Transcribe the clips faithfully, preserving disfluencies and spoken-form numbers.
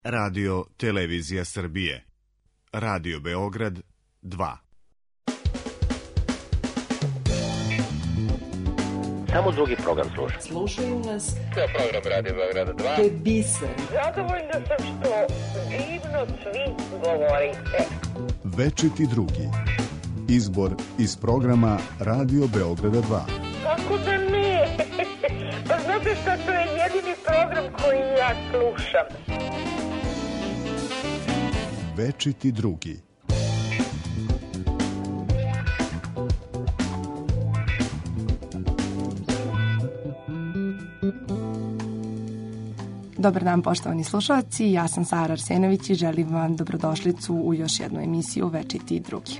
Radio Televizija Srbije. Radio Beograd dva. Samo drugi program sluša. Slušaju nas. To je program Radio Beograd dva. To je biser. Zadovoljna sam što divno svi govorite. Večiti drugi. Izbor iz programa Radio Beograda dva. Kako da ne? Pa znate šta, to je jedini program koji ja slušam. Večiti drugi. Dobar dan, poštovani slušalci, ja sam Sara Arsenović i želim vam dobrodošlicu u još jednu emisiju Večiti drugi.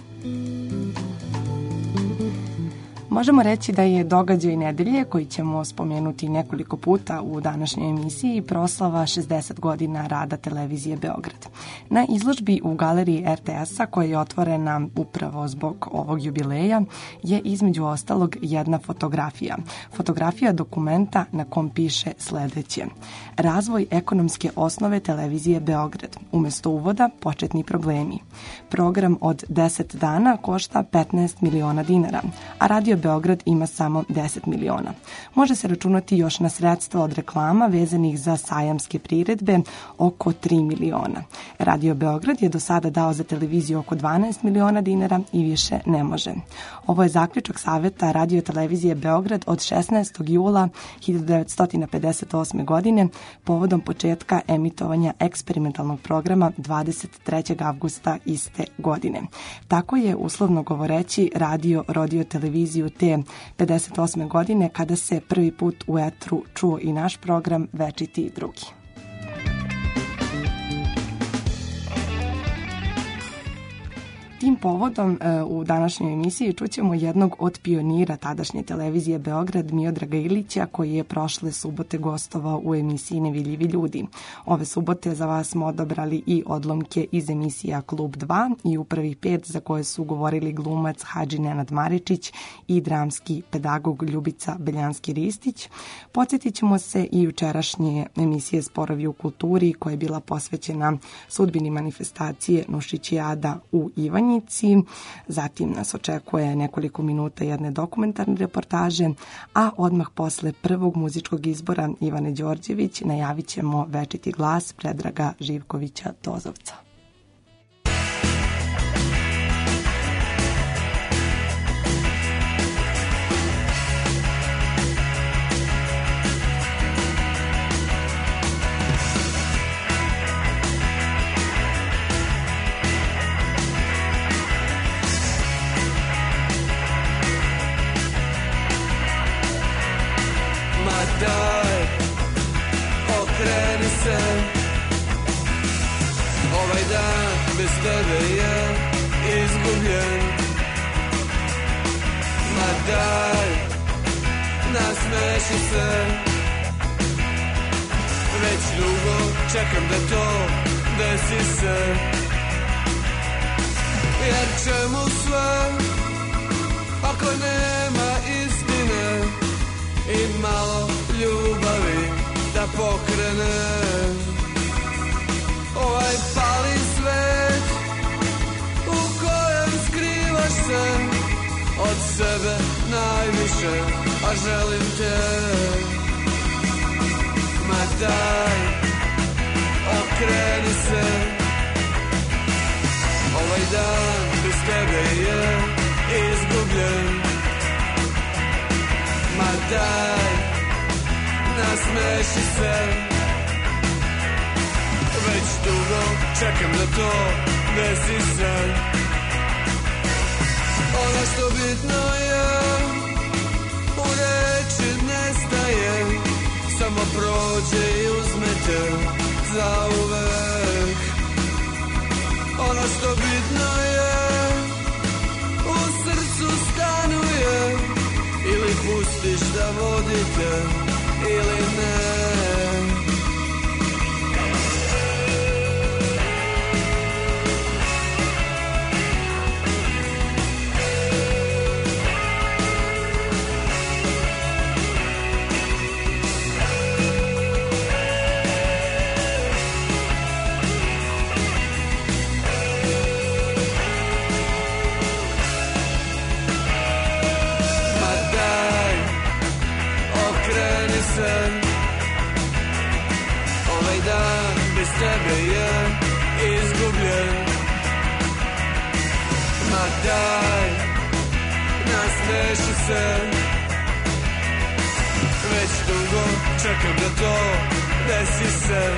Možemo reći da je događaj nedelje, koji ćemo spomenuti nekoliko puta u današnjoj emisiji, proslava šezdeset godina rada Televizije Beograd. Na izložbi u galeriji er te es-a, koja je otvorena upravo zbog ovog jubileja, je između ostalog jedna fotografija. Fotografija dokumenta na kom piše sledeće: Razvoj ekonomske osnove Televizije Beograd. Umesto uvoda, početni problemi. Program od deset dana košta petnaest miliona dinara, a Radio Beograd ima samo deset miliona. Može se računati još na sredstva od reklama vezanih za sajamske priredbe oko tri miliona. Radio Beograd je do sada dao za televiziju oko dvanaest miliona dinara i više ne može. Ovo je zaključak Saveta Radio Televizije Beograd od šesnaestog jula hiljadu devetsto pedeset osme. godine povodom početka emitovanja eksperimentalnog programa dvadeset trećeg avgusta iste godine. Tako je, uslovno govoreći, radio rodio televiziju te pedeset osme. godine kada se prvi put u etru čuo i naš program Večiti drugi. Tim povodom u današnjoj emisiji čućemo jednog od pionira tadašnje Televizije Beograd, Miodraga Ilića, koji je prošle subote gostovao u emisiji Nevidljivi ljudi. Ove subote za vas smo odabrali i odlomke iz emisija Klub dva i u prvih pet za koje su govorili glumac Hadži Nenad Maričić i dramski pedagog Ljubica Beljanski-Ristić. Podsjetit ćemo se i jučerašnje emisije Sporovi u kulturi, koja je bila posvećena sudbini manifestacije Nušićijada u Ivanji. Zatim nas očekuje nekoliko minuta jedne dokumentarne reportaže, a odmah posle prvog muzičkog izbora Ivane Đorđević najavit ćemo Večiti glas Predraga Živkovića Dozovca. Daj, okreni se, ovaj dan bez tebe je izgubljen. Ma daj, nasmeši se, već dugo čekam da to desi se. Jer čemu sve, ako nema istine i malo ljubavi da pokrene ovaj pali svet u kojem skrivaš se od sebe najviše, a želim te. Ma daj, okreni se, ovaj dan bez tebe je izgubljen. Ma daj, nasmeši se, već dugo čekam da to desi se. Ono što bitno je, u reči nestaje, samo prođe i uzmete zauvek. Ono što bitno je, u srcu stanuje, ili pustiš da vodite, ili ne. bez tebe je izgubljen. Ma daj, nasmeši se. Već dugo čekam da to desi se.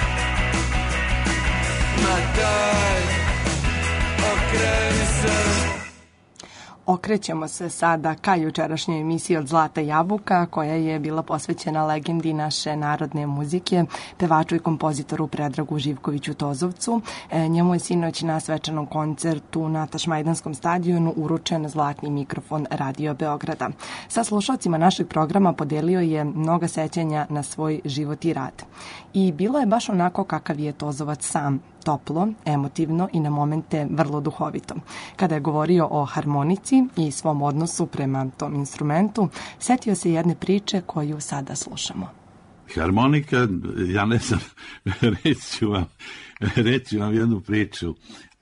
Ma daj, okreni se. Okrećemo se sada ka jučerašnjoj emisiji Od zlata jabuka, koja je bila posvećena legendi naše narodne muzike, pevaču i kompozitoru Predragu Živkoviću Tozovcu. E, njemu je sinoć na svečanom koncertu na Tašmajdanskom stadionu uručen zlatni mikrofon Radio Beograda. Sa slušalcima našeg programa podelio je mnoga sećanja na svoj život i rad. I bilo je baš onako kakav je Tozovac sam, toplo, emotivno i na momente vrlo duhovito. Kada je govorio o harmonici i svom odnosu prema tom instrumentu, setio se jedne priče koju sada slušamo. Harmonika, ja ne znam, reći vam, reći vam jednu priču.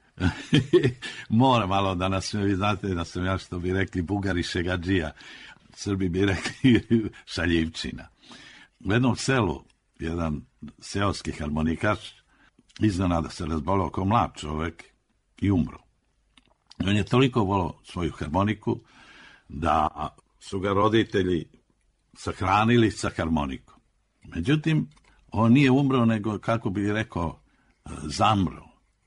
Mora malo da nas, vi znate da sam ja, što bi rekli, Bugari šegadžija, Srbi bi rekli šaljivčina. U jednom selu, jedan seoski harmonikaš iznenada se razbolao kao mlad čovek i umro. On je toliko volao svoju harmoniku da su ga roditelji sahranili sa harmonikom. Međutim, on nije umro, nego, kako bih rekao, zamro.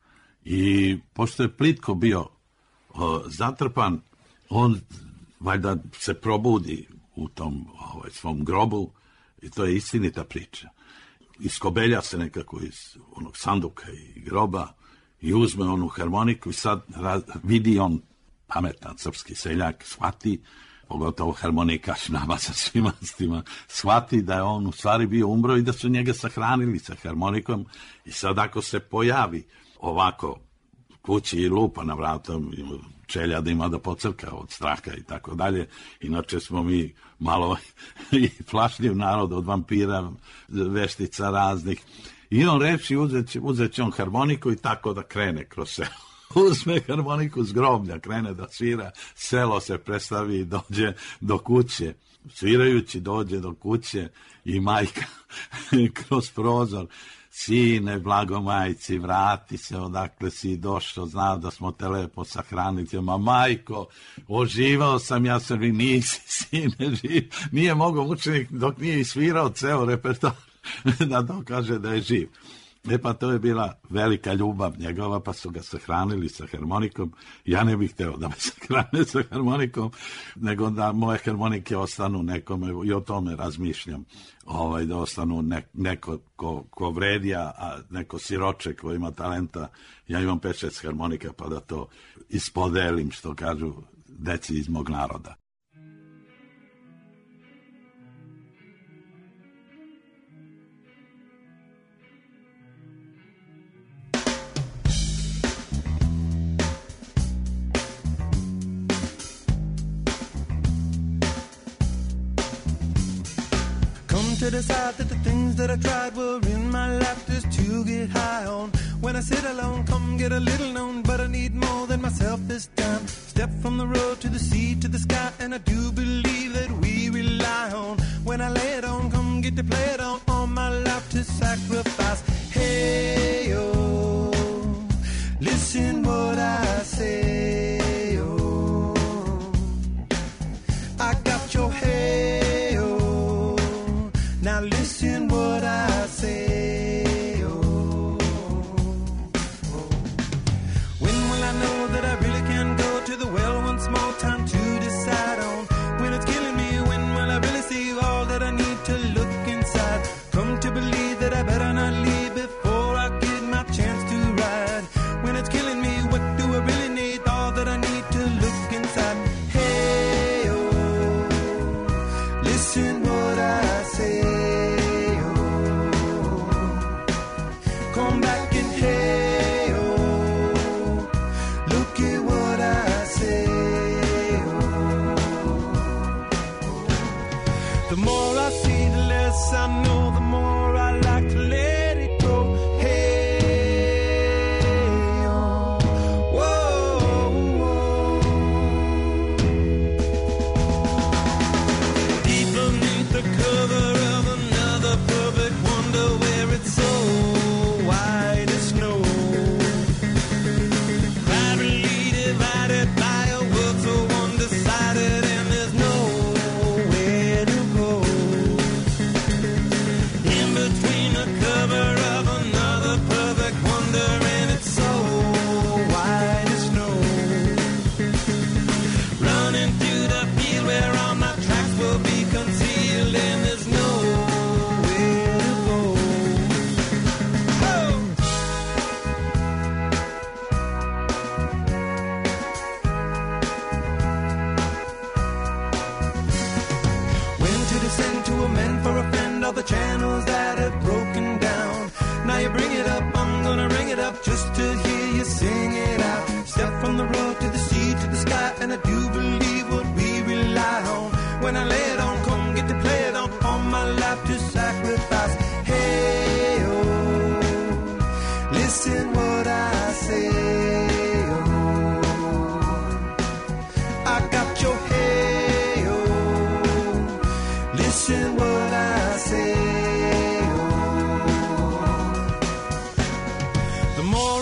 I pošto je plitko bio o, zatrpan, on valjda se probudi u tom ovaj, svom grobu, i to je istinita priča. Iskobelja se nekako iz onog sanduka i groba i uzme onu harmoniku i sad raz, vidi on, pametan srpski seljak, shvati, pogotovo harmonikaš nama sa svima stima, shvati da je on u stvari bio umro i da su njega sahranili sa harmonikom. I sad ako se pojavi ovako kući i lupa na vratom, čelja da ima da pocrka od straha i tako dalje. Inače smo mi malo i plašljiv narod od vampira, veštica raznih. I on reči, uzet će, uzet će on harmoniku i tako da krene kroz selo. Uzme harmoniku s groblja, krene da svira, selo se predstavi i dođe do kuće. Svirajući dođe do kuće i majka kroz prozor: sine, blago majci, vrati se odakle si došao, znao da smo te lepo sahraniti. Ma majko, oživao sam, ja sam i nisi, sine, živ. Nije mogao učenik dok nije isvirao ceo repertoar da dokaže da je živ. E pa to je bila velika ljubav njegova, pa su ga sahranili sa harmonikom. Ja ne bih hteo da me sahrane sa harmonikom, nego da moje harmonike ostanu nekome, i o tome razmišljam, ovaj, da ostanu ne, neko ko, ko vredi, a neko siroče ko ima talenta. Ja imam pet šest harmonika, pa da to ispodelim, što kažu deci iz mog naroda. To decide that the things that I tried were in my life just to get high on. When I sit alone, come get a little known, but I need more than myself this time. Step from the road to the sea to the sky, and I do believe that we rely on. When I lay it on, come get to play it on, all my life to sacrifice. Hey, oh, listen what I say, oh, I got your head. Now listen what I say, oh, oh. When will I know that I really can go to the well once more? Time to decide on when it's killing me. When will I really see all that I need to look inside? Come to believe that I better not leave before I get my chance to ride. When it's killing me, what do I really need? All that I need to look inside. Hey, oh, listen what I say. I know the more I like to let it go. Hey, oh, whoa, whoa. Deep beneath the cover of another perfect wonder, where it's so wild.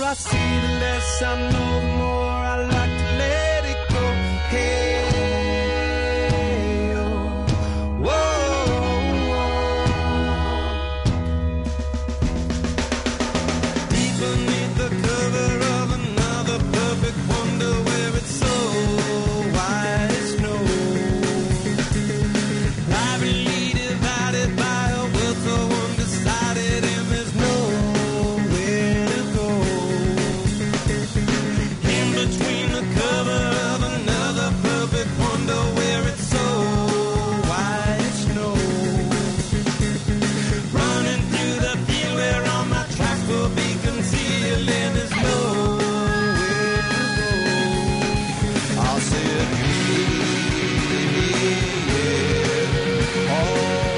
I see, the less I know, the more I like to let it go. Hey, oh, whoa, deep beneath the cover of another perfect wonder, where it's so white as snow. Privately divided by a world so undecided, and there's nowhere to go. In between the cover of another perfect wonder, where it's so white as snow. Running through the field where all my tracks will be concealed, and there's nowhere to go. I'll say it, yeah, oh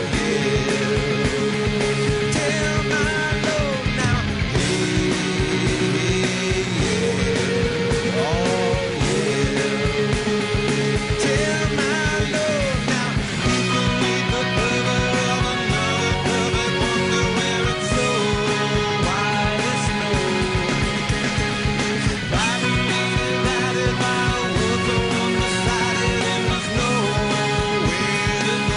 yeah. Tell my Lord now, hey, yeah, oh yeah. Tell my Lord now, deep beneath the cover of another perfect wonder, where it's so white as snow. Privately divided by a world so undecided, and there's nowhere to go.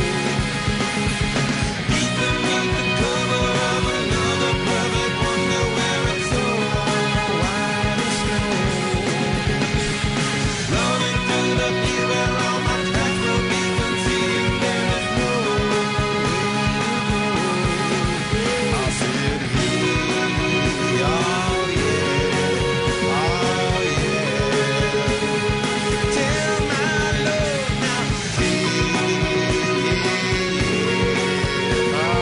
Deep beneath the cover of another perfect wonder, where it's so white as snow. Running through the field where all my tracks will be concealed, and there's nowhere to go. I'll say it, hey, oh yeah, oh yeah. Tell my Lord now, hey, yeah, oh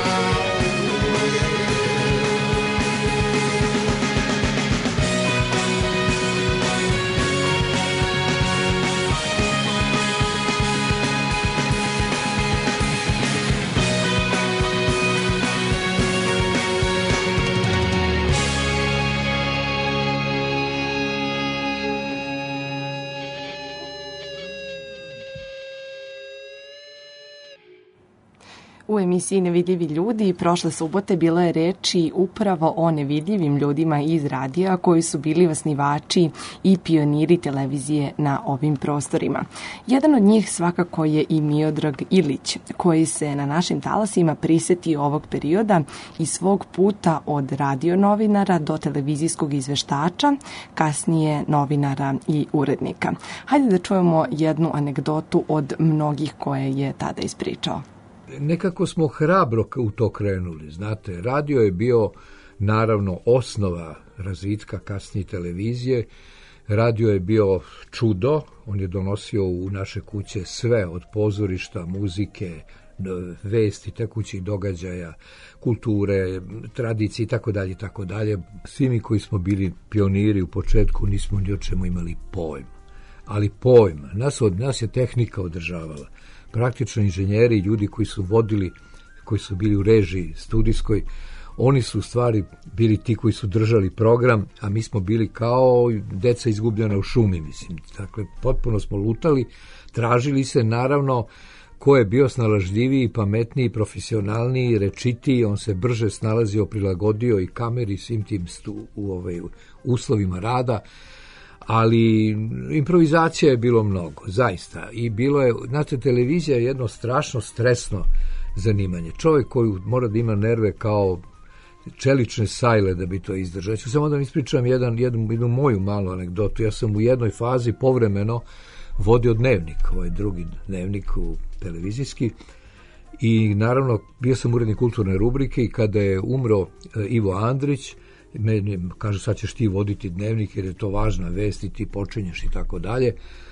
U emisiji Nevidljivi ljudi prošle subote bilo je reči upravo o nevidljivim ljudima iz radija koji su bili osnivači i pioniri televizije na ovim prostorima. Jedan od njih svakako je i Miodrag Ilić, koji se na našim talasima prisetio ovog perioda i svog puta od radionovinara do televizijskog izveštača, kasnije novinara i urednika. Hajde da čujemo jednu anegdotu od mnogih koje je tada ispričao. Nekako smo hrabro u to krenuli, znate, radio je bio naravno osnova razvitka kasnije televizije, radio je bio čudo, on je donosio u naše kuće sve od pozorišta, muzike, vesti, tekućih događaja, kulture, tradicije i tako dalje, tako dalje. Svi mi koji smo bili pioniri u početku nismo ni o čemu imali pojma, ali pojma, nas od nas je tehnika održavala. Praktično inženjeri i ljudi koji su vodili, koji su bili u režiji studijskoj, oni su u stvari bili ti koji su držali program, a mi smo bili kao deca izgubljena u šumi, mislim. Dakle, potpuno smo lutali, tražili se, naravno, ko je bio snalažljiviji, pametniji, profesionalniji, rečitiji, on se brže snalazio, prilagodio i kameri, svim tim stu, u ovaj, uslovima rada, ali improvizacija je bilo mnogo, zaista. I bilo je, znate, televizija je jedno strašno stresno zanimanje. Čovjek koji mora da ima nerve kao čelične sajle da bi to izdržao. Ja ću samo da vam ispričam jedan, jednu, jednu moju malu anegdotu. Ja sam u jednoj fazi povremeno vodio dnevnik, ovaj drugi dnevnik u televizijski, i naravno bio sam urednik kulturne rubrike, i kada je umro Ivo Andrić, meni kaže, sad ćeš ti voditi dnevnik jer je to važna vest i ti počinješ i tako dalje.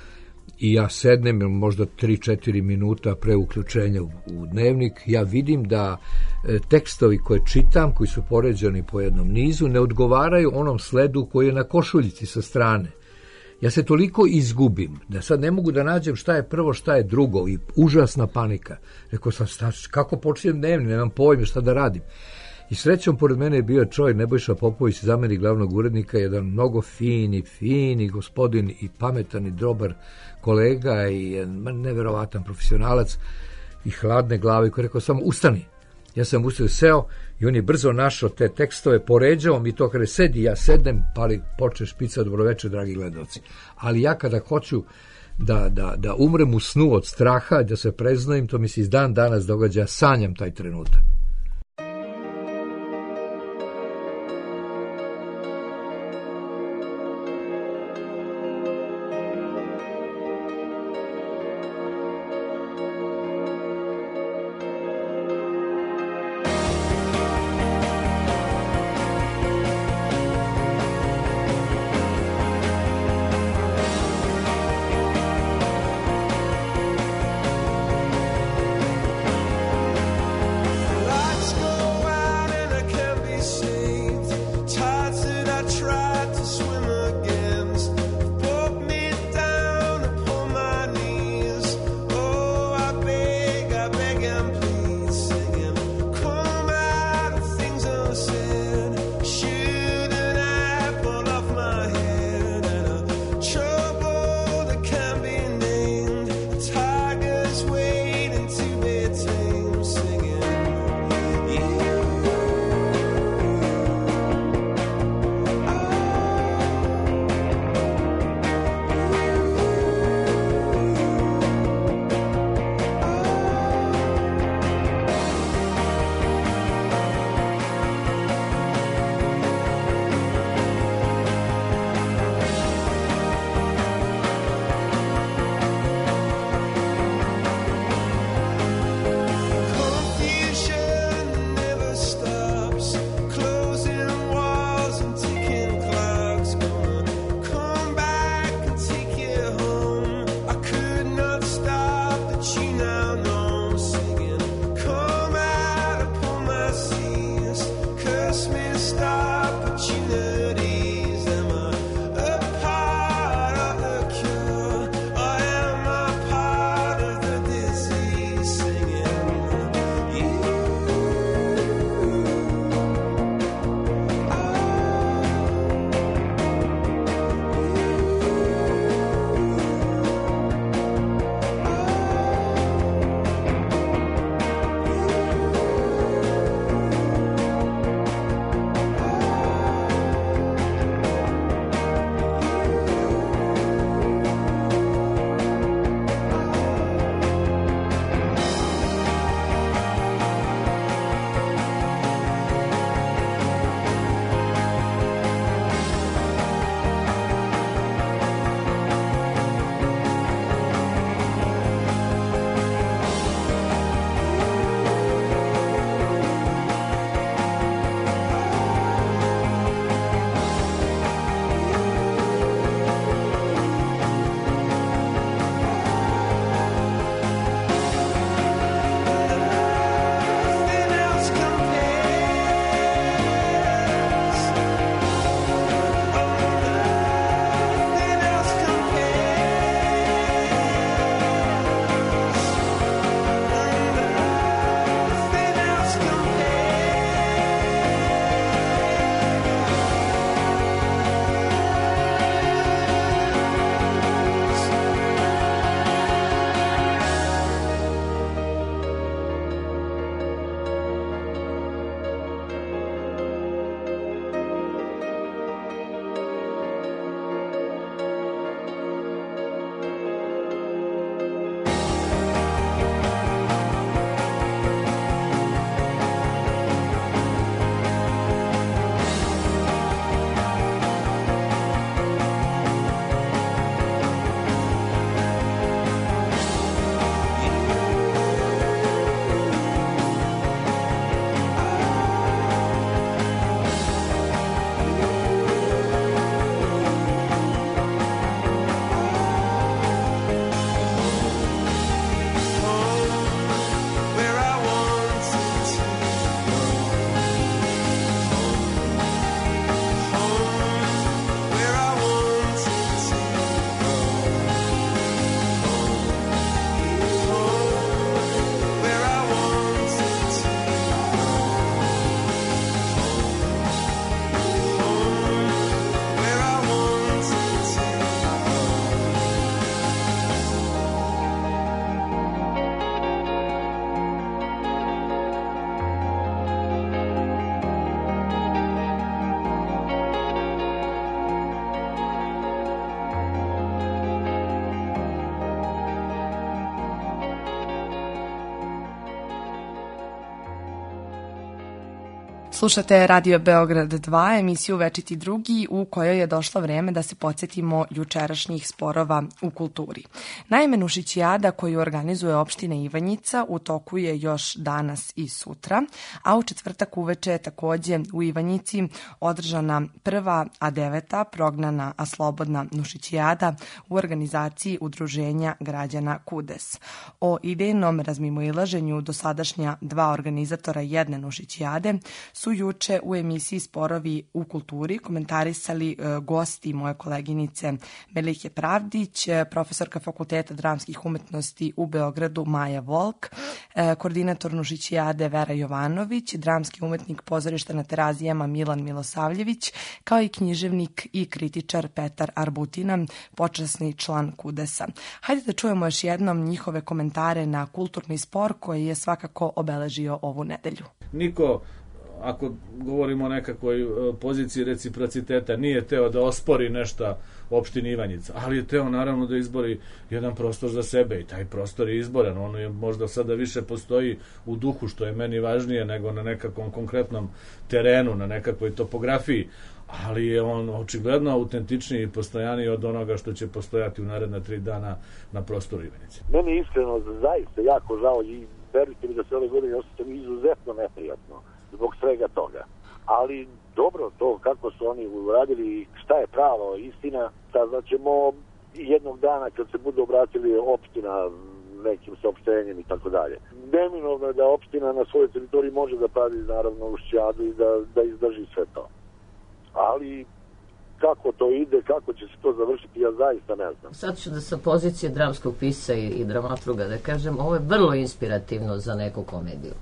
I ja sednem možda tri četiri minuta pre uključenja u, u dnevnik, ja vidim da e, tekstovi koje čitam, koji su poređani po jednom nizu, ne odgovaraju onom sledu koji je na košuljici sa strane. Ja se toliko izgubim da sad ne mogu da nađem šta je prvo, šta je drugo, i užasna panika. Rekao sam, šta, kako počinjem dnevnik, nemam pojma šta da radim. I srećom, pored mene je bio čovjek Nebojša Popović, zamenik glavnog urednika, jedan mnogo fini, fini gospodin i pametan i dobar kolega i neverovatan profesionalac i hladne glave, koji je rekao samo ustani. Ja sam ustao, seo I on je brzo našao te tekstove, poređao mi to, kada sedi, ja sedem, pali, poče špica, dobroveče, dragi gledalci. Ali ja kada hoću da, da, da umrem u snu od straha, da se preznojim, to mi se iz dan danas događa, sanjam taj trenutak. Slušate Radio Beograd dva, emisiju Večiti drugi, u kojoj je došlo vreme da se podsjetimo jučerašnjih sporova u kulturi. Naime, Nušićijada koju organizuje opština Ivanjica u toku je još danas i sutra, a u četvrtak uveče je takođe u Ivanjici održana prva, a deveta prognana, a slobodna Nušićijada u organizaciji Udruženja građana Kudes. O idejnom razmimoilaženju dosadašnja dva organizatora jedne Nušićijade su juče u emisiji Sporovi u kulturi komentarisali e, gosti moje koleginice Melike Pravdić, profesorka Fakulteta dramskih umetnosti u Beogradu Maja Volk, e, koordinator Nušićijade Vera Jovanović, dramski umetnik pozorišta na Terazijama Milan Milosavljević, kao i književnik i kritičar Petar Arbutina, počasni član Kudesa. Hajde da čujemo još jednom njihove komentare na kulturni spor koji je svakako obeležio ovu nedelju. Niko, ako govorimo o nekakvoj poziciji reciprociteta, nije teo da ospori nešto opštini Ivanjica, ali je teo naravno da izbori jedan prostor za sebe i taj prostor je izboran. On je možda sada više postoji u duhu, što je meni važnije nego na nekakvom konkretnom terenu, na nekakvoj topografiji, ali je on očigledno autentičniji i postojaniji od onoga što će postojati u naredna tri dana na prostoru Ivanjice. Meni je iskreno zaista jako žao i verujte mi da se ove godine osjećam izuzetno neprijatno zbog svega toga. Ali dobro, to kako su oni uradili, šta je pravo, istina, saznaćemo jednog dana kad se budu obratili opština nekim saopštenjem i tako dalje. Neminovno je da opština na svojoj teritoriji može da pravi naravno Nušićijadu i da, da izdrži sve to. Ali kako to ide, kako će se to završiti, ja zaista ne znam. Sad ću da sa pozicije dramskog pisca i, i dramaturga da kažem, ovo je vrlo inspirativno za neku komediju.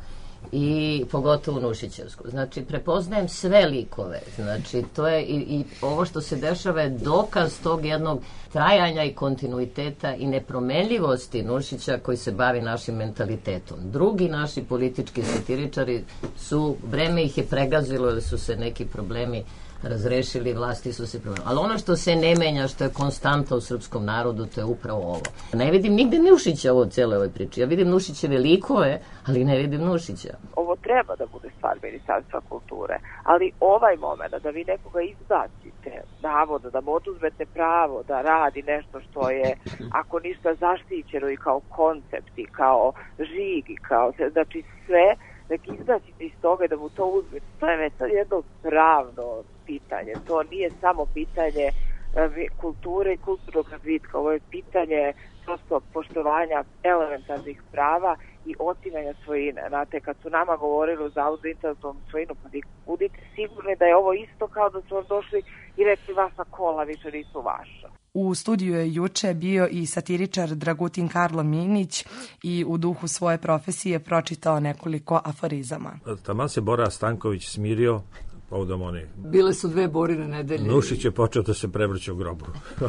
I pogotovo Nušićevsku. Znači, prepoznajem sve likove. Znači, to je i, i ovo što se dešava je dokaz tog jednog trajanja i kontinuiteta i nepromenljivosti Nušića koji se bavi našim mentalitetom. Drugi naši politički satiričari su, vreme ih je pregazilo ili su se neki problemi razrešili, vlasti su se promenili. Ali ono što se ne menja, što je konstanta u srpskom narodu, to je upravo ovo. Ne vidim nigde Nušića u cijeloj ovoj priči. Ja vidim Nušićeve likove, ali ne vidim Nušića. Ovo treba da bude stvar Ministarstva kulture, ali ovaj moment da vi nekoga izbacite, navodno, da mu oduzmete pravo da radi nešto što je, ako ništa, zaštićeno i kao koncept i kao žig i kao, znači sve, da izbacite iz toga i da mu to uzmete, to je već jedno pravno pitanje. To nije samo pitanje kulture i kulturnog razvitka, ovo je pitanje prosto poštovanja elementarnih prava i otimanja svojine. Znate, kad su nama govorili o Zavodu za intelektualnu svojinu, pa budite sigurni da je ovo isto kao da su vam došli i rekli vaša kola više nisu vaša. U studiju je juče bio i satiričar Dragutin Karlo Minić i u duhu svoje profesije pročitao nekoliko aforizama. Taman se Bora Stanković smirio povodom oni. Bile su dve Borine nedelje. Nušić je počeo da se prevrće u grobu.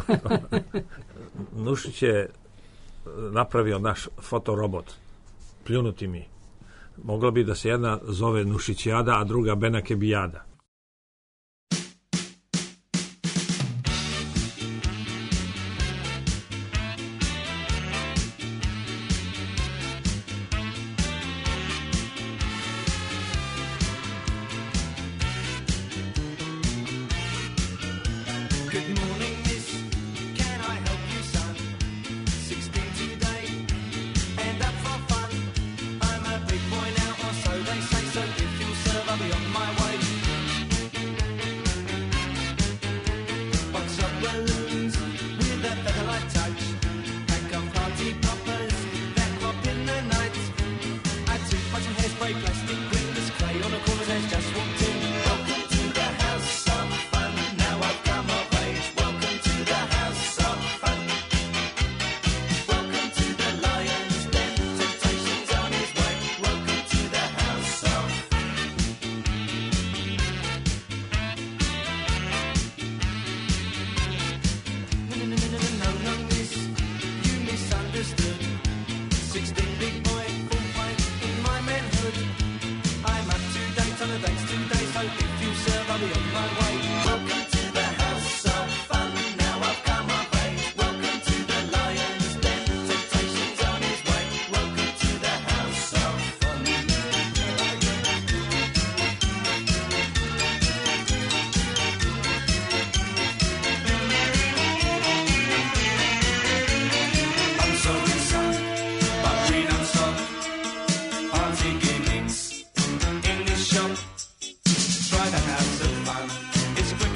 Nušić je napravio naš fotorobot. Pljunuti mi. Mogla bi da se jedna zove Nušićijada, a druga Benakebijada. I'll be on my way.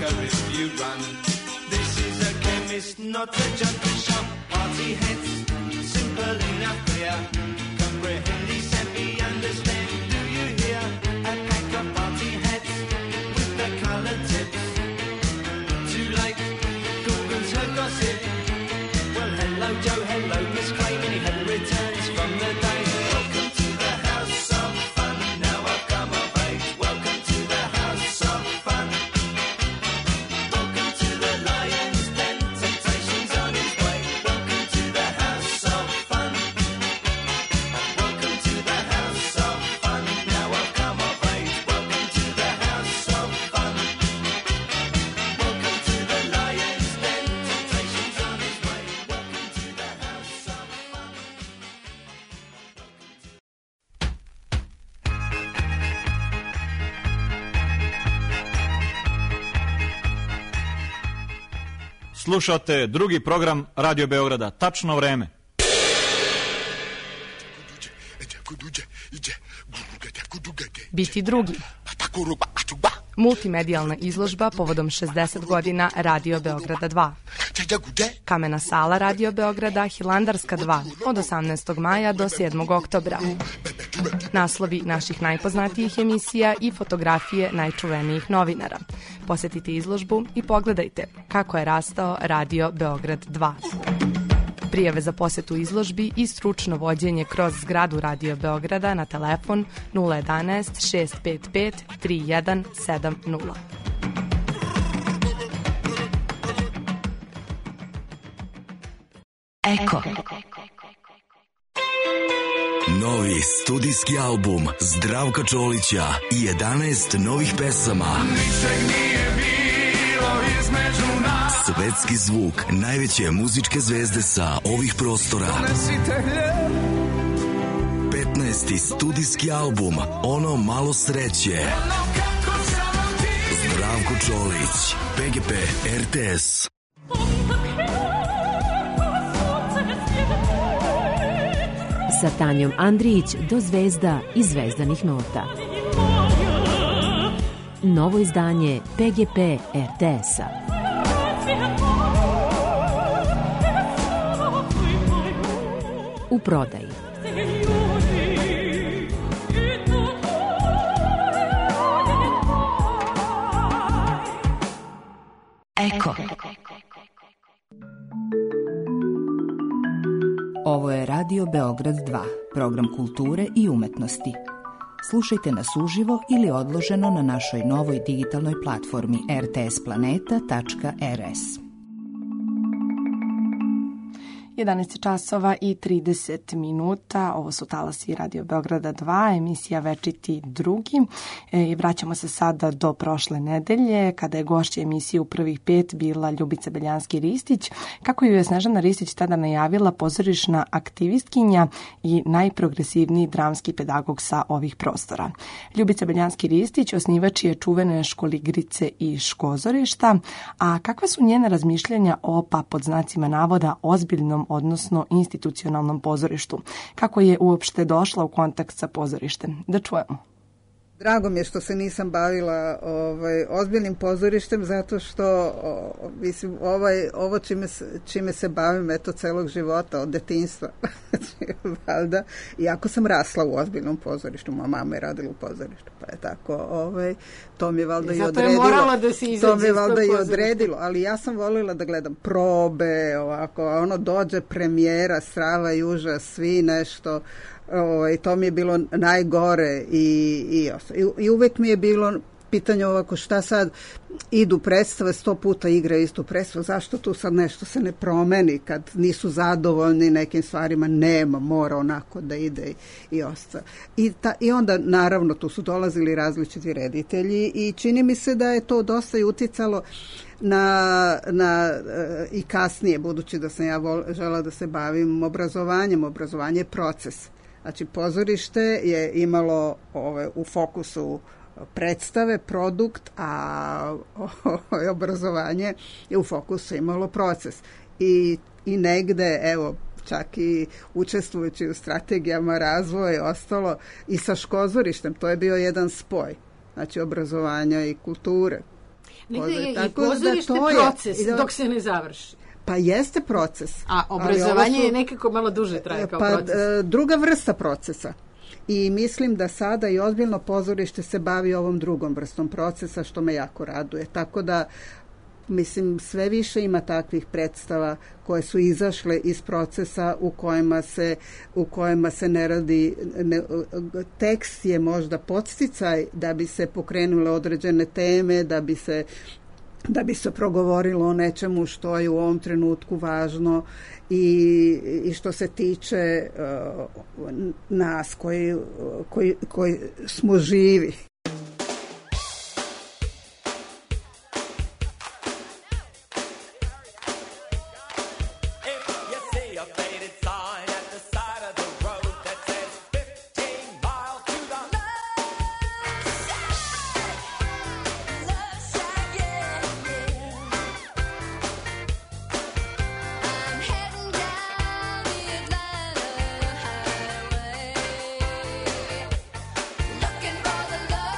a risk you run. This is a chemist, not a junkie shop. Party heads, simple enough, clear. Comprehend these and be understand. Do you hear? A pack of party heads with the colored tips. Too late, Google's her gossip. Well, hello Joe, hello Miss Clay. Many happy returns from the day. Welcome to the house of fun. Now I've come of age. Welcome to the house of fun. Welcome to the lion's den. Temptation's on his way. Welcome to the house of fun. Welcome to the house of fun. Now I've come of age. Welcome to the house of fun. Welcome to the lion's den. Temptation's on his way. Welcome to the house of fun. Slušate drugi program Radio Beograda. Tačno vreme. Biti drugi. Multimedijalna izložba povodom šezdeset godina Radio Beograda dva. Kamena sala Radio Beograda Hilandarska dva od osamnaestog maja do sedmog oktobra. Naslovi naših najpoznatijih emisija i fotografije najčuvenijih novinara. Posetite izložbu i pogledajte kako je rastao Radio Beograd dva. Prijave za posetu izložbi i stručno vođenje kroz zgradu Radio Beograda na telefon nula jedanaest šest pet pet tri jedan sedam nula. Eko. Novi studijski album Zdravka Čolića i jedanaest novih pesama. Ničeg nije bilo između nas. Svetski zvuk najveće muzičke zvezde sa ovih prostora. Donesite hljeb. petnaesti studijski album Ono malo sreće. Zdravko Čolić, P G P, R T S. Sa Tanjom Andrijić do zvezda i zvezdanih nota. Novo izdanje P G P R T S-a. U prodaji. Eko. Ovo je Radio Beograd dva, program kulture i umetnosti. Slušajte nas uživo ili odloženo na našoj novoj digitalnoj platformi r t s planeta tačka r s. jedanaest časova i trideset minuta, ovo su talasi Radio Beograda dva, emisija Večiti drugi. E, vraćamo se sada do prošle nedelje, kada je gošća emisije u prvih pet bila Ljubica Beljanski-Ristić, kako ju je Snežana Ristić tada najavila, pozorišna aktivistkinja i najprogresivniji dramski pedagog sa ovih prostora. Ljubica Beljanski-Ristić osnivač je čuvene Školigrice i Škozorišta, a kakva su njena razmišljanja o, pa pod znacima navoda, ozbiljnom odnosno institucionalnom pozorištu? Kako je uopšte došla u kontakt sa pozorištem? Da čujemo. Drago mi je što se nisam bavila ovaj, ozbiljnim pozorištem, zato što o, mislim, ovaj, ovo čime, čime se bavim eto celog života, od detinjstva, valjda, iako sam rasla u ozbiljnom pozorištu, moja mama je radila u pozorištu, pa je tako, ovaj, to mi je valjda i, i odredilo. Zato je morala da se izađe. To mi je valjda i odredilo, ali ja sam voljela da gledam probe, ovako, a ono dođe premijera, strava i užas, svi nešto. Ovaj, to mi je bilo najgore i, i, i uvek mi je bilo pitanje ovako, šta sad, idu predstave, sto puta igraju istu predstavu, zašto tu sad nešto se ne promeni kad nisu zadovoljni nekim stvarima, nema, mora onako da ide i, i ostalo. I, ta, I onda naravno tu su dolazili različiti reditelji i čini mi se da je to dosta i uticalo na, na i kasnije, budući da sam ja vol, žela da se bavim obrazovanjem, obrazovanje je proces. Znači, pozorište je imalo ove, u fokusu predstave, produkt, a o, o, obrazovanje je u fokusu imalo proces. I, i negde, evo, čak i učestvujući u strategijama razvoja i ostalo, i sa Škozorištem, to je bio jedan spoj, znači obrazovanja i kulture. Negde je i Tako da pozorište to je- proces i da- dok se ne završi. Pa jeste proces. A ali obrazovanje ovo su- je nekako malo duže traje kao pa, proces. e, druga vrsta procesa. I mislim da sada i ozbiljno pozorište se bavi ovom drugom vrstom procesa, što me jako raduje. Tako da, mislim, sve više ima takvih predstava koje su izašle iz procesa u kojima se, u kojima se ne radi, ne, tekst je možda podsticaj da bi se pokrenule određene teme, da bi se da bi se progovorilo o nečemu što je u ovom trenutku važno i, i što se tiče uh, nas koji, koji, koji smo živi. Looking for the love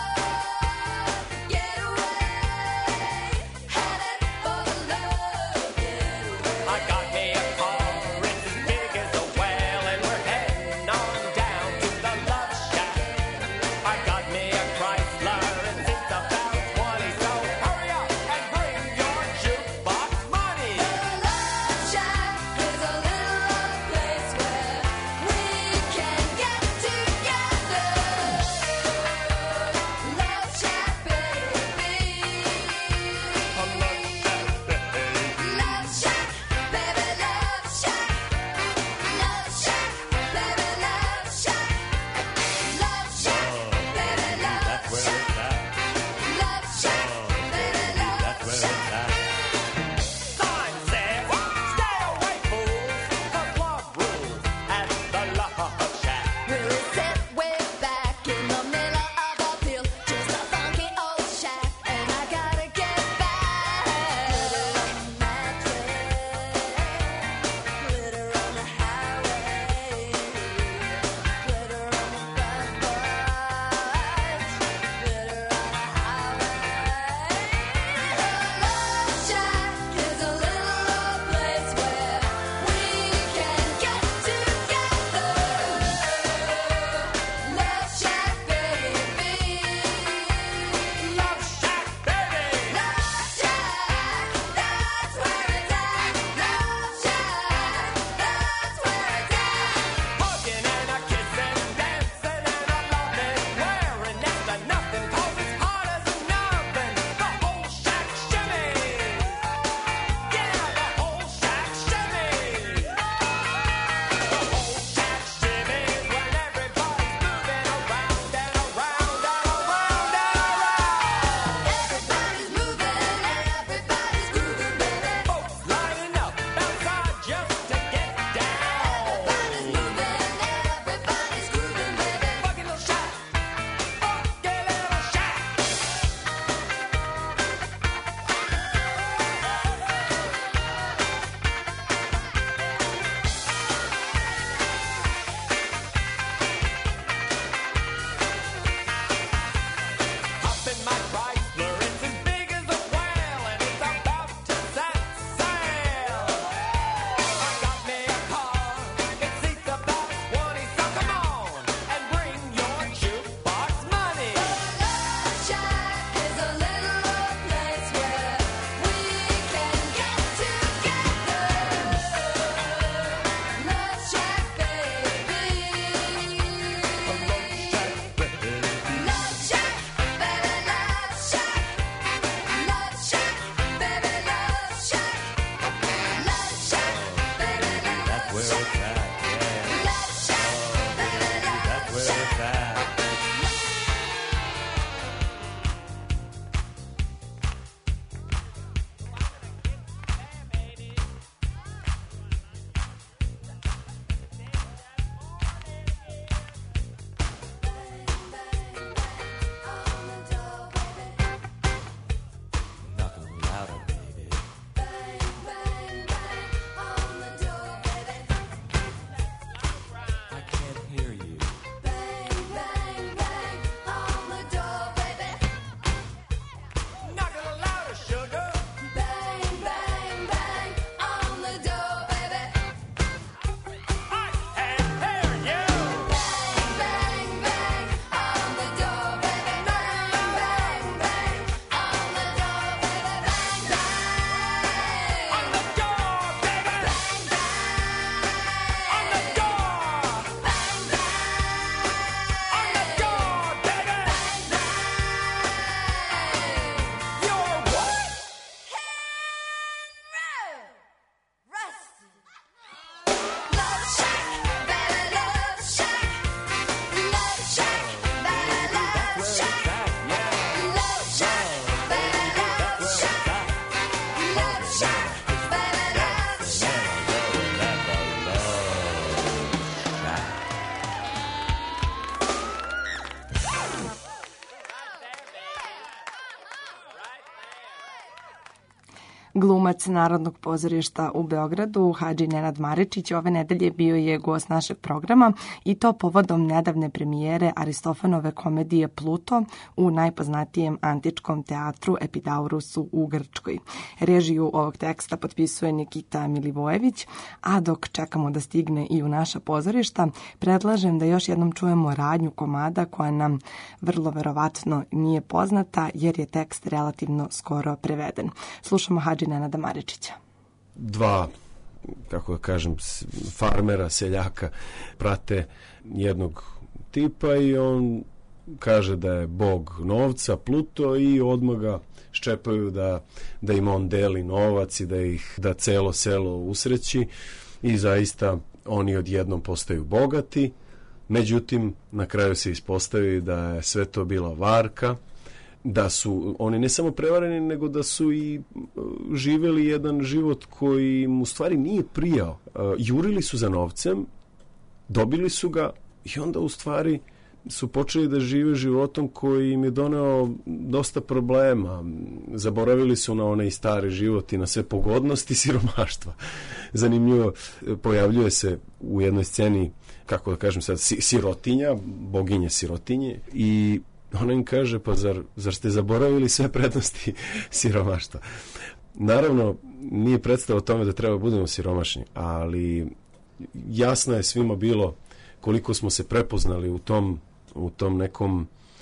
Glumac Narodnog pozorišta u Beogradu, Hadži Nenad Maričić, ove nedelje bio je gost našeg programa i to povodom nedavne premijere Aristofanove komedije Pluto u najpoznatijem antičkom teatru Epidaurusu u Grčkoj. Režiju ovog teksta potpisuje Nikita Milivojević, a dok čekamo da stigne i u naša pozorišta, predlažem da još jednom čujemo radnju komada koja nam vrlo verovatno nije poznata jer je tekst relativno skoro preveden. Slušamo Hadži Nenada Maričića. Dva, kako da kažem, farmera, seljaka prate jednog tipa i on kaže da je bog novca, Pluto, i odmah ga ščepaju da, da im on deli novac i da ih da celo selo usreći i zaista oni odjednom postaju bogati. Međutim, na kraju se ispostavi da je sve to bila varka, da su oni ne samo prevareni, nego da su i živeli jedan život koji im u stvari nije prijao. Jurili su za novcem, dobili su ga i onda u stvari su počeli da žive životom koji im je doneo dosta problema. Zaboravili su na onaj stari život i na sve pogodnosti siromaštva. Zanimljivo, pojavljuje se u jednoj sceni, kako da kažem sad, sirotinja, boginje sirotinje, i ona im kaže, pa zar, zar ste zaboravili sve prednosti siromaštva? Naravno, nije predstava o tome da treba budemo siromašni, ali jasno je svima bilo koliko smo se prepoznali u tom, u tom nekom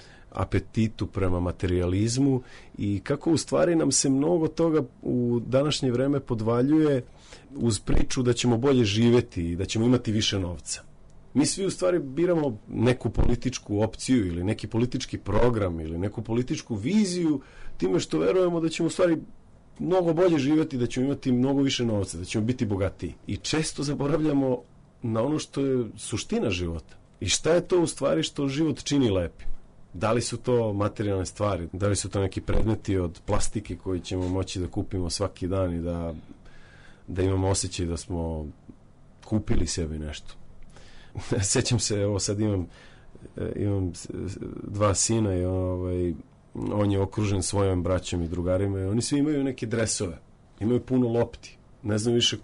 apetitu prema materijalizmu i kako u stvari nam se mnogo toga u današnje vreme podvaljuje uz priču da ćemo bolje živjeti i da ćemo imati više novca. Mi svi u stvari biramo neku političku opciju ili neki politički program ili neku političku viziju time što verujemo da ćemo u stvari mnogo bolje živjeti, da ćemo imati mnogo više novca, da ćemo biti bogatiji. I često zaboravljamo na ono što je suština života. I šta je to u stvari što život čini lepim? Da li su to materijalne stvari? Da li su to neki predmeti od plastike koji ćemo moći da kupimo svaki dan i da, da imamo osjećaj da smo kupili sebi nešto? Sjećam se, evo sad imam, imam dva sina i ovaj, on je okružen svojom braćom i drugarima i oni svi imaju neke dresove, imaju puno lopti, ne znam više,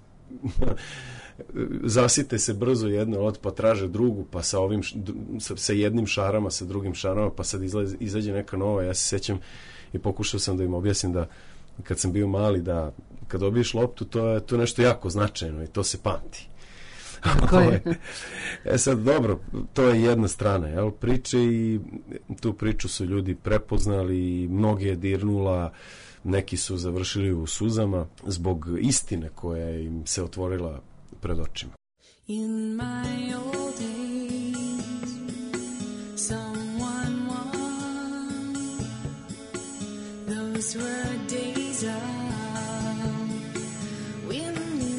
zasite se brzo jedno od, pa traže drugu, pa sa ovim sa, sa jednim šarama, sa drugim šarama, pa sad izlaze, izađe neka nova. Ja se sjećam i pokušao sam da im objasnim da kad sam bio mali, da kad dobiješ loptu, to je to nešto jako značajno i to se pamti. Tako je. E sad, dobro, to je jedna strana, jel, priče, i tu priču su ljudi prepoznali i mnoge je dirnula, neki su završili u suzama zbog istine koja im se otvorila pred očima. In my old days, someone won. Those were days of win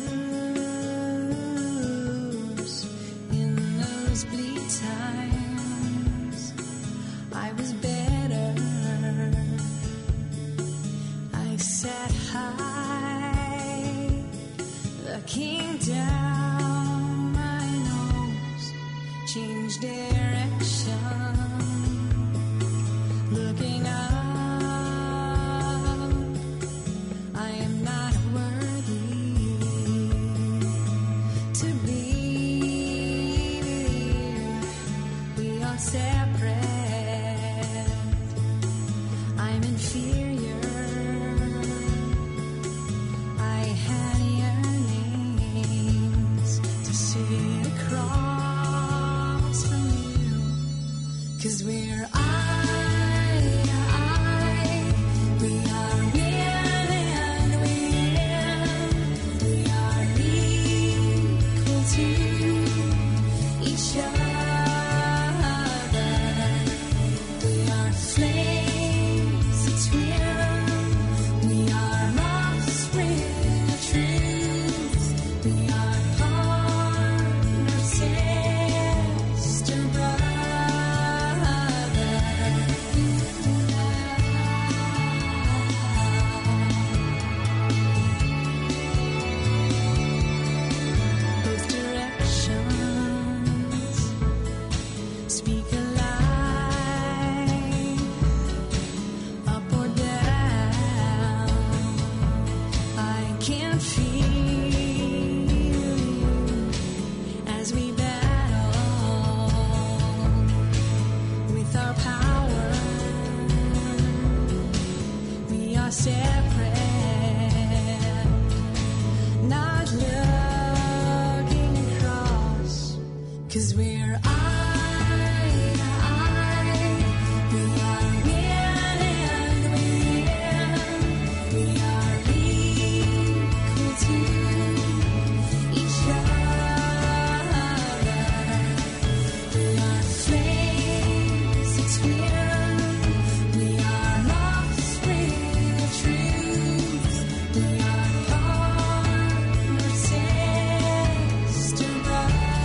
lose. In those bleak times, I was better. I sat high, the king down my nose, changed direction, looking up. I am not worthy to be here. We are separate. I'm inferior. I had yearnings to sit across from you. not looking across, 'cause we're eye to eye. We are yin and we yin. We are equal to each other. We are flames of twin. We are offspring of truth. We are partner, sister, brother.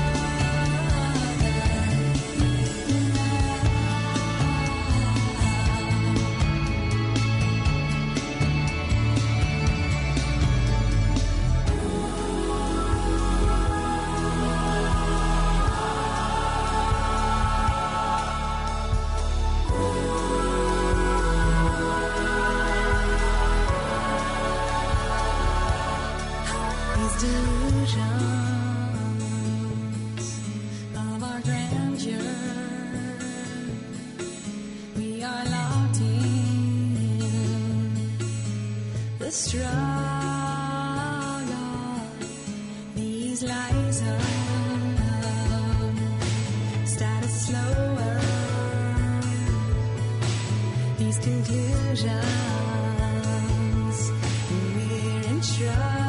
These delusions of our grandeur, we are locked in the struggle. These lies of started slower. These conclusions, we're in trouble.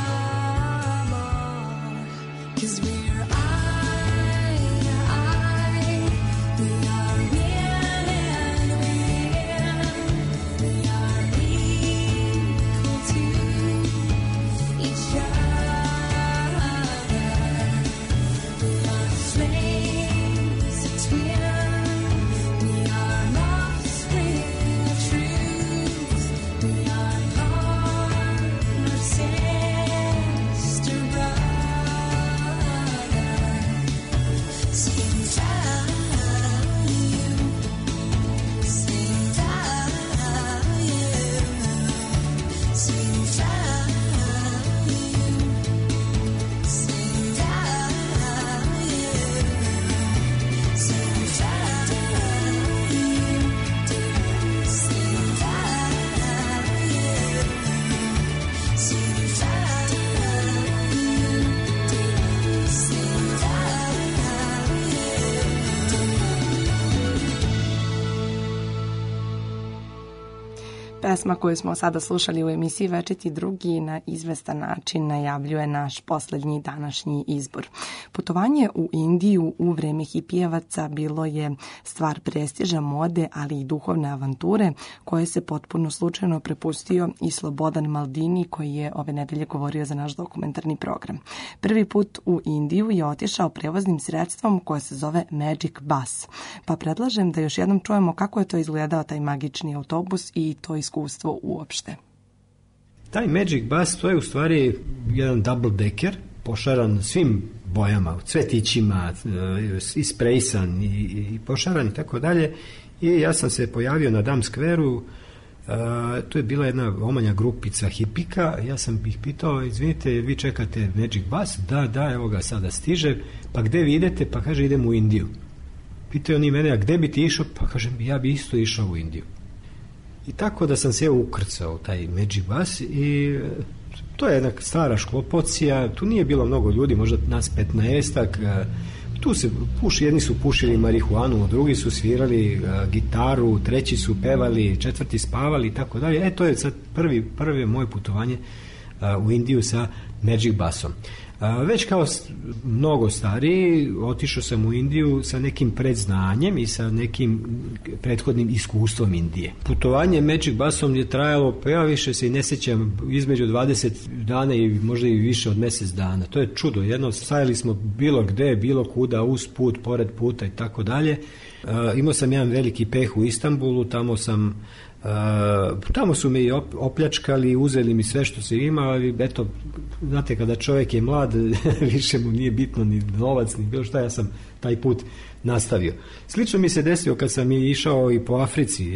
'Cause we're eye to eye. We are yin and we yin. We are equal to each other. We are flames of twin. We are offspring of truth. We are partner, sister, brother. Sing value, sing value, sing value, sing value, sing value, sing value, sing Pesma koju smo sada slušali u emisiji Večiti drugi na izvestan način najavljuje naš poslednji današnji izbor. Putovanje u Indiju u vreme hipijevaca bilo je stvar prestiža, mode, ali i duhovne avanture koje se potpuno slučajno prepustio i Slobodan Maldini koji je ove nedelje govorio za naš dokumentarni program. Prvi put u Indiju je otišao prevoznim sredstvom koje se zove Magic Bus. Pa predlažem da još jednom čujemo kako je to izgledao taj magični autobus i to iskustvo uopšte. Taj Magic Bus to je u stvari jedan double decker pošaran svim bojama, cvetićima, isprejsan i, i pošaran i tako dalje. I ja sam se pojavio na Dam Skveru, tu je bila jedna omanja grupica hipika, ja sam ih pitao, izvinite, vi čekate Magic Bus? Da, da, evo ga sada stiže, pa gde vi idete? Pa kaže, idem u Indiju. Pitaju oni mene, a gde bi ti išao? Pa kažem, ja bi isto išao u Indiju. I tako da sam se ukrcao taj Magic Bus i to je jedna stara šklopocija, tu nije bilo mnogo ljudi, možda nas petnaestak, tu se puši, jedni su pušili marihuanu, drugi su svirali a, gitaru, treći su pevali, četvrti spavali i tako dalje. E, to je sad prvi, prvi moje putovanje a, u Indiju sa Magic Busom. A, već kao mnogo stariji otišao sam u Indiju sa nekim predznanjem i sa nekim prethodnim iskustvom Indije. Putovanje Magic Busom je trajalo, pa ja više se i ne sjećam, između dvadeset dana i možda i više od mjesec dana. To je čudo, jedno stajali smo bilo gde, bilo kuda, uz put, pored puta i tako dalje. Imao sam jedan veliki peh u Istanbulu, tamo sam Uh, tamo su me i op, opljačkali, uzeli mi sve što se ima, ali eto, znate, kada čovjek je mlad, više mu nije bitno ni novac, ni bilo šta, ja sam taj put nastavio. Slično mi se desilo kad sam išao i po Africi.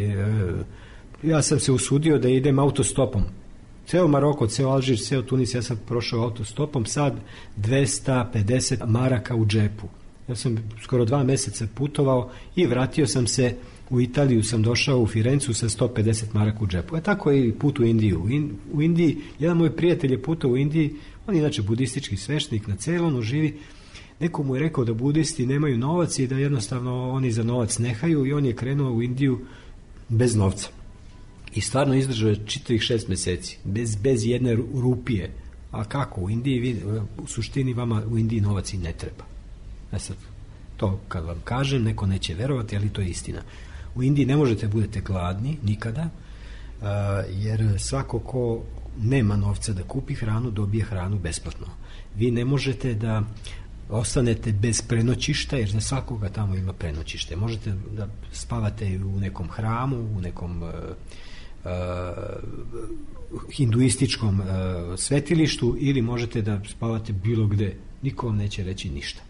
Ja sam se usudio da idem autostopom. Ceo Maroko, ceo Alžir, ceo Tunis, ja sam prošao autostopom, sad dvesta pedeset maraka u džepu. Ja sam skoro dva mjeseca putovao i vratio sam se u Italiju, sam došao u Firencu sa sto pedeset maraka u džepu. E tako je i put u Indiju. U, In, u Indiji, jedan moj prijatelj je putao u Indiji On je inače budistički sveštenik na Ceylonu, živi. Neko mu je rekao da budisti nemaju novac i da jednostavno oni za novac nehaju i on je krenuo u Indiju bez novca. I stvarno izdržao je čitavih šest meseci, bez, bez jedne rupije. A kako? U Indiji, vi- u suštini vama u Indiji novac i ne treba. E sad, to kad vam kažem, neko neće verovati, ali to je istina. U Indiji ne možete budete gladni, nikada, a, jer svako ko nema novca da kupi hranu, dobije hranu besplatno. Vi ne možete da ostanete bez prenoćišta, jer za svakoga tamo ima prenoćište. Možete da spavate u nekom hramu, u nekom uh, uh, hinduističkom uh, svetilištu, ili možete da spavate bilo gde. Niko vam neće reći ništa.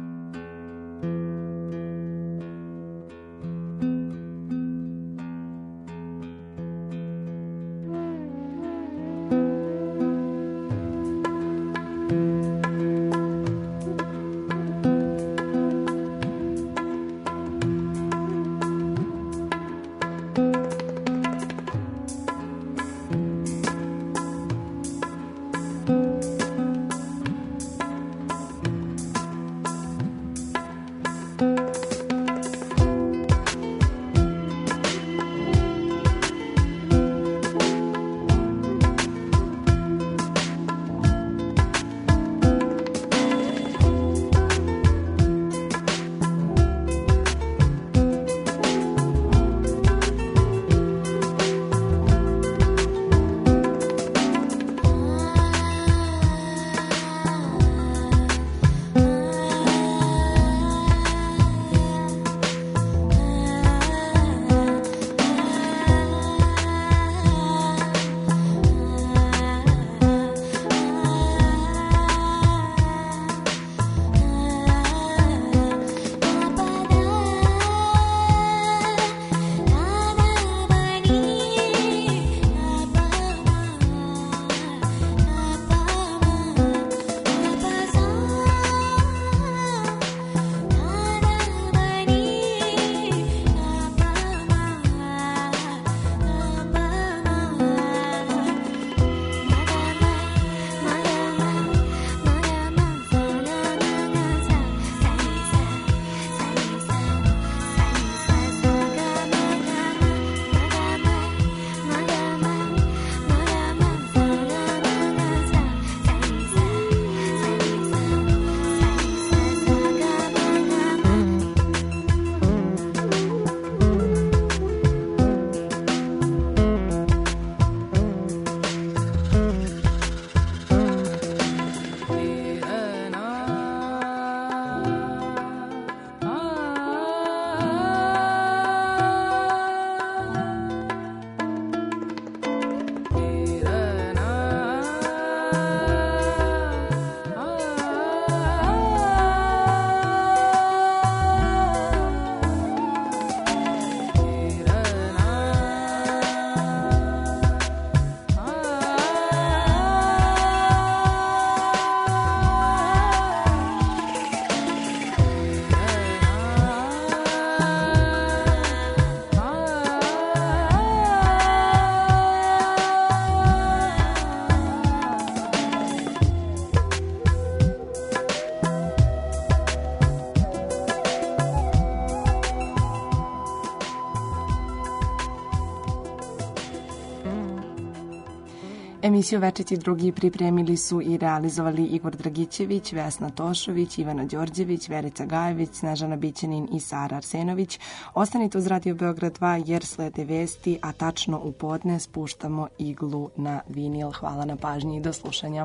Emisiju Večiti drugi pripremili su i realizovali Igor Dragićević, Vesna Tošović, Ivana Đorđević, Verica Gajević, Snežana Bićanin i Sara Arsenović. Ostanite uz Radio Beograd dva jer slede vesti, a tačno u podne spuštamo iglu na vinil. Hvala na pažnji i do slušanja.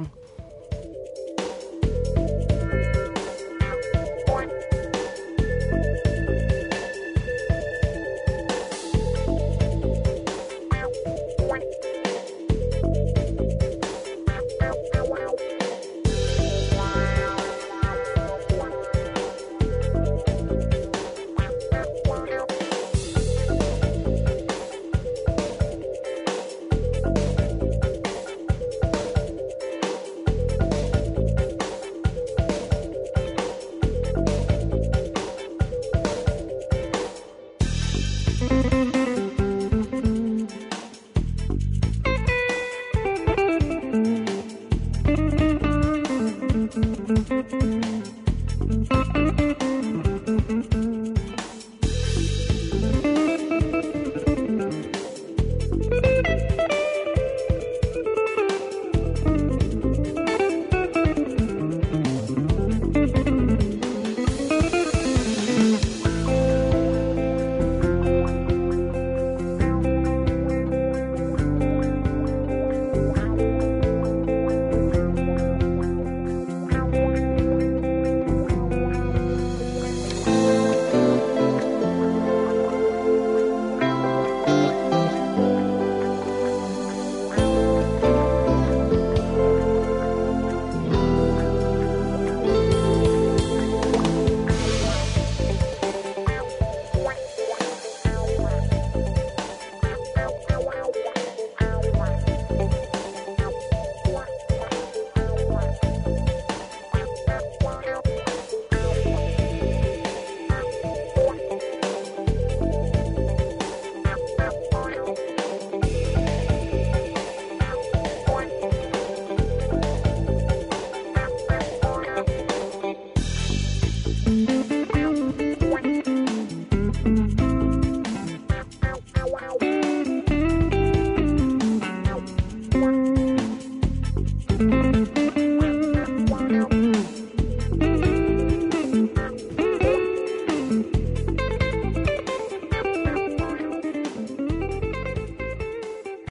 Thank